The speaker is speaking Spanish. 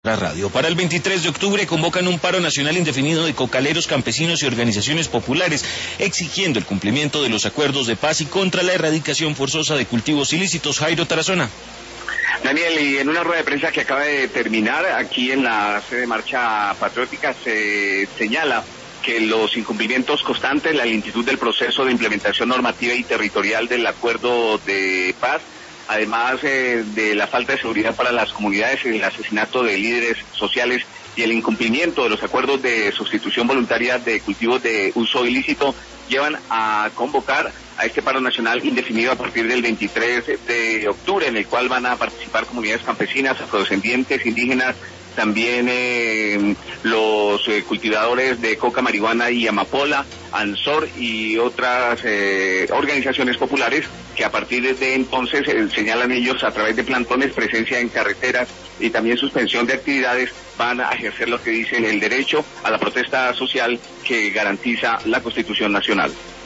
La radio. Para el 23 de octubre convocan un paro nacional indefinido de cocaleros, campesinos y organizaciones populares, exigiendo el cumplimiento de los acuerdos de paz y contra la erradicación forzosa de cultivos ilícitos. Jairo Tarazona. Daniel, y en una rueda de prensa que acaba de terminar aquí en la sede de Marcha Patriótica se señala que los incumplimientos constantes, la lentitud del proceso de implementación normativa y territorial del acuerdo de paz, además de la falta de seguridad para las comunidades, el asesinato de líderes sociales y el incumplimiento de los acuerdos de sustitución voluntaria de cultivos de uso ilícito, llevan a convocar a este paro nacional indefinido a partir del 23 de octubre, en el cual van a participar comunidades campesinas, afrodescendientes, indígenas, también los cultivadores de coca, marihuana y amapola, ANSOR y otras organizaciones populares que a partir de entonces señalan ellos a través de plantones, presencia en carreteras y también suspensión de actividades, van a ejercer lo que dicen el derecho a la protesta social que garantiza la Constitución Nacional.